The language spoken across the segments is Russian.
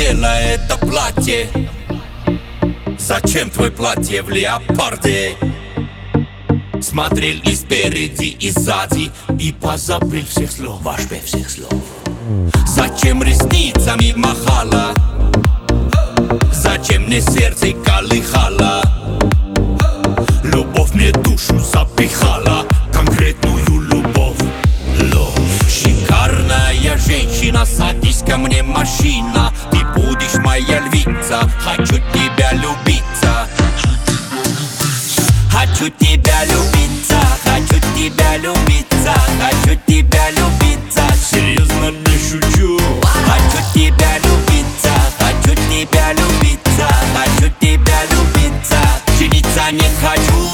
надела это платье? Зачем твое платье в леопарде? Смотрел и спереди, и сзади, и позабыл всех слов, вообще всех слов. Зачем ресницами махала? Зачем мне сердце колыхала? Любовь мне душу запихала, конкретную любовь. Шикарная женщина, садись ко мне, машина. Ты будешь моя львица, хочу тебя любиться. Хочу тебя любиться, хочу тебя любиться, хочу тебя любиться. Серьезно не шучу. Хочу тебя любиться, хочу тебя любиться, хочу тебя любиться. Жениться не хочу.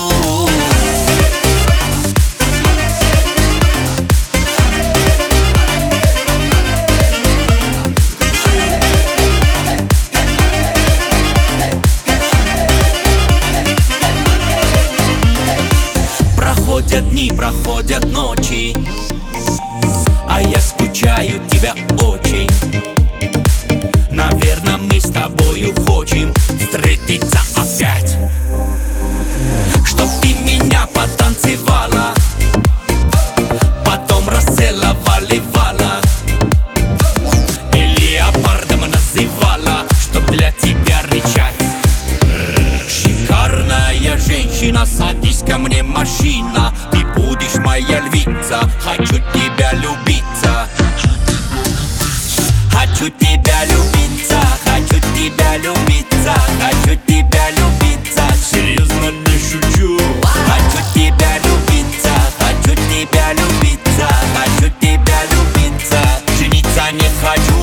Проходят дни, проходят ночи, а я скучаю тебя очень. Наверное, мы с тобою хотим встретиться опять, чтоб ты меня потанцевала, потом расцеловала и леопардом называла, чтоб для тебя рычать. Шикарная женщина, садись ко мне, машина. Ты будешь моя львица, хочу тебя любиться. Хочу тебя любиться, хочу тебя любиться, хочу тебя любиться. Серьезно не шучу. Хочу тебя любиться, хочу тебя любиться, хочу тебя любиться. Жениться не хочу.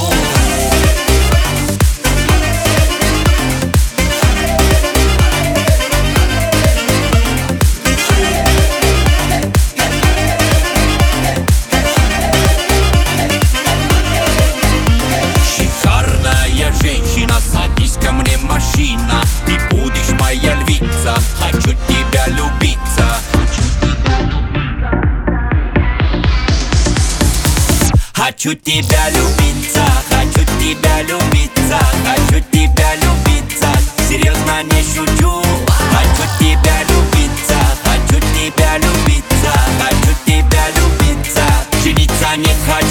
Садись ко мне, машина. Ты будешь моя львица, хочу тебя любиться. Хочу тебя любиться, хочу тебя любиться, хочу тебя любиться. Серьезно не шучу. Хочу тебя любиться, хочу тебя любиться, хочу тебя любиться. Жениться не хочу.